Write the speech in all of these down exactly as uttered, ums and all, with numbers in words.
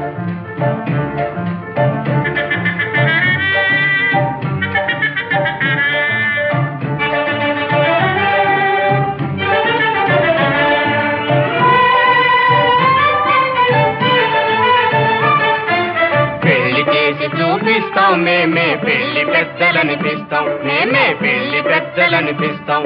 చూపిస్తాం మేమే పెళ్లి పెద్దలనిపిస్తాం మేమే పెళ్లి పెద్దలనిపిస్తాం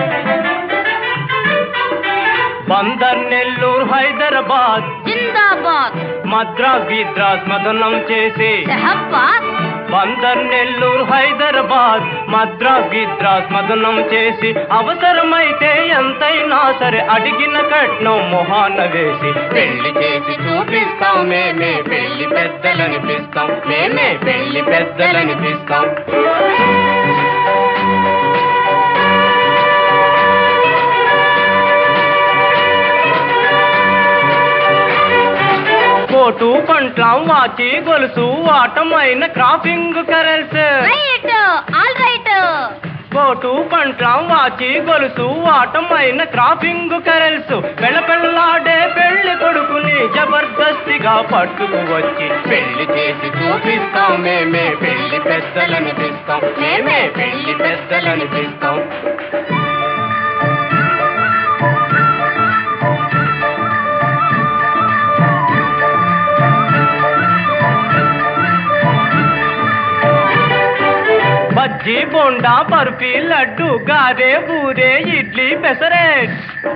బందర్ నెల్లూరు హైదరాబాద్ జిందాబాద్ మద్రాస్ బీద్రాస్ మదనం చేసి షహబాద్ బందర్ నెల్లూరు హైదరాబాద్ మద్రాస్ బీద్రాస్ మదనం చేసి అవసరమైతే ఎంతైనా సరే అడిగిన కట్నం మొహాన వేసి పెళ్లి చేసి చూపిస్తాం మేమే పెళ్లి పెద్దలనిపిస్తాం మేమే పెళ్లి పెద్దలనిపిస్తాం కోటు పంట్లం వాచి గొలుసు వాటమైన cropping curls right all right coat పంట్లం వాచి గొలుసు వాటమైన క్రాఫింగ్ కరెల్స్ పెళ్ళపెళ్ళలాడే పెళ్లి కొడుకుని జబర్దస్తిగా పట్టుకు వచ్చి పెళ్లి చేసి చూపిస్తాం మేమే పెళ్లి పెద్దలనిపిస్తాం మేమే పెళ్లి పెద్దలనిపిస్తాం బజ్జీ బోండా బర్ఫీ లడ్డు గారే బూరే ఇడ్లీ పెసరెట్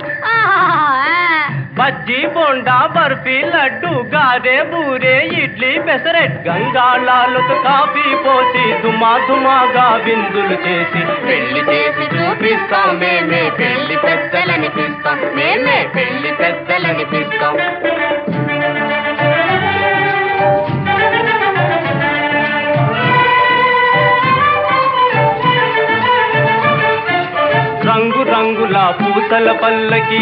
బజ్జీ బోండా బర్ఫీ లడ్డు గారే బూరే ఇడ్లీ పెసరెట్ గంగాళాలతో కాఫీ పోసి దుమా దుమాగా విందులు చేసి పెళ్లి చేసి చూపిస్తాం మేమే పెళ్లి పెద్దలనిపిస్తాం మేమే పెళ్లి పెద్దలనిపిస్తాం రంగు రంగుల పూతల పల్లకి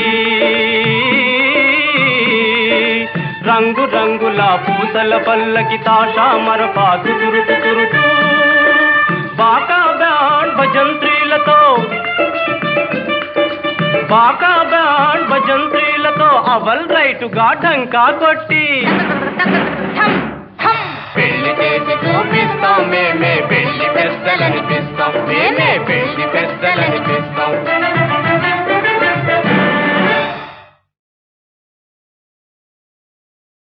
రంగు రంగుల పూతల పల్లకి తాషా మరపా తురుటు తురుటు బాకా బ్యాండ్ భజంత్రీలతో బాకా బ్యాండ్ భజంత్రీలతో అవల్ రైటుగా ఢంకా కొట్టి పెళ్లి చేసి చూపిస్తాం మేమే పెళ్లి పెద్దలనిపిస్తాం మేమే పెళ్లి పెద్దలనిపిస్తాం